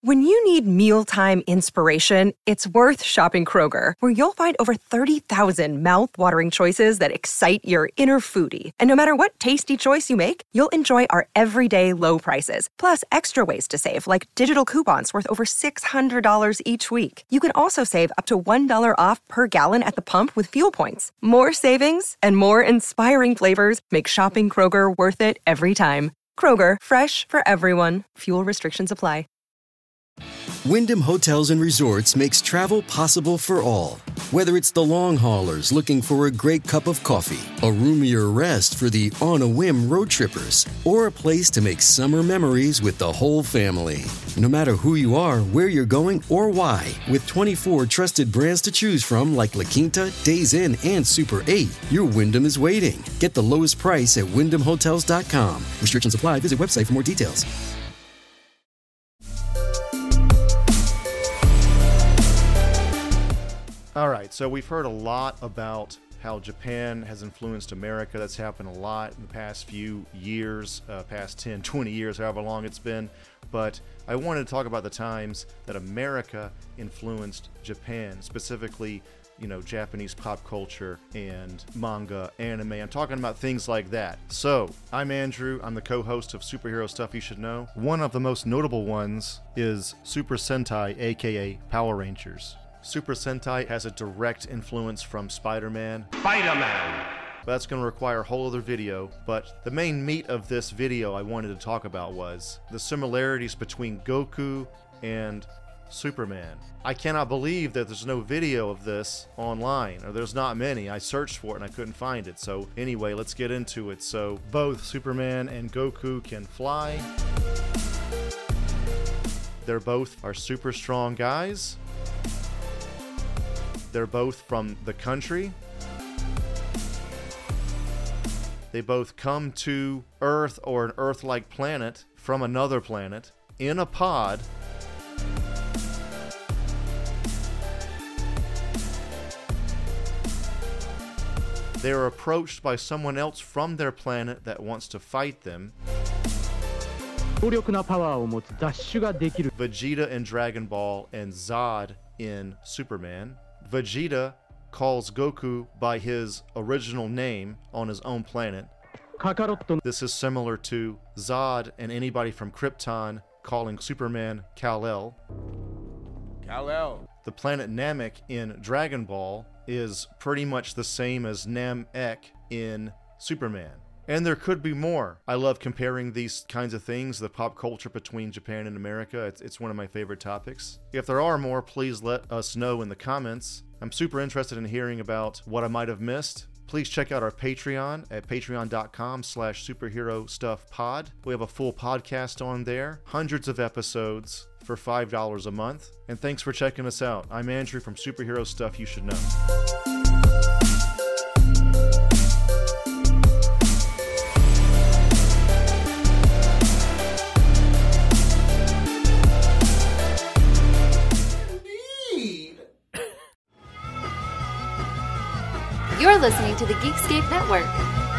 When you need mealtime inspiration, it's worth shopping Kroger, where you'll find over 30,000 mouth-watering choices that excite your inner foodie. And no matter what tasty choice you make, you'll enjoy our everyday low prices, plus extra ways to save, like digital coupons worth over $600 each week. You can also save up to $1 off per gallon at the pump with fuel points. More savings and more inspiring flavors make shopping Kroger worth it every time. Kroger, fresh for everyone. Fuel restrictions apply. Wyndham Hotels and Resorts makes travel possible for all. Whether it's the long haulers looking for a great cup of coffee, a roomier rest for the on-a-whim road trippers, or a place to make summer memories with the whole family. No matter who you are, where you're going, or why, with 24 trusted brands to choose from like La Quinta, Days Inn, and Super 8, your Wyndham is waiting. Get the lowest price at WyndhamHotels.com. Restrictions apply. Visit website for more details. All right, so we've heard a lot about how Japan has influenced America. That's happened a lot in the past few years, past 10, 20 years, however long it's been. But I wanted to talk about the times that America influenced Japan, specifically, Japanese pop culture and manga, anime. I'm talking about things like that. So, I'm Andrew. I'm the co-host of Superhero Stuff You Should Know. One of the most notable ones is Super Sentai, aka Power Rangers. Super Sentai has a direct influence from Spider-Man. Spider-Man! That's going to require a whole other video, but the main meat of this video I wanted to talk about was the similarities between Goku and Superman. I cannot believe that there's no video of this online, or there's not many. I searched for it and I couldn't find it. So anyway, let's get into it. So both Superman and Goku can fly. They're both are super strong guys. They're both from the country. They both come to Earth or an Earth-like planet from another planet in a pod. They are approached by someone else from their planet that wants to fight them. Vegeta in Dragon Ball and Zod in Superman. Vegeta calls Goku by his original name on his own planet. This is similar to Zod and anybody from Krypton calling Superman Kal-El. Kal-El. The planet Namek in Dragon Ball is pretty much the same as Namek in Superman. And there could be more. I love comparing these kinds of things, the pop culture between Japan and America. It's one of my favorite topics. If there are more, please let us know in the comments. I'm super interested in hearing about what I might have missed. Please check out our Patreon at patreon.com/superherostuffpod. We have a full podcast on there, hundreds of episodes for $5 a month. And thanks for checking us out. I'm Andrew from Superhero Stuff You Should Know. You're listening to the Geekscape Network.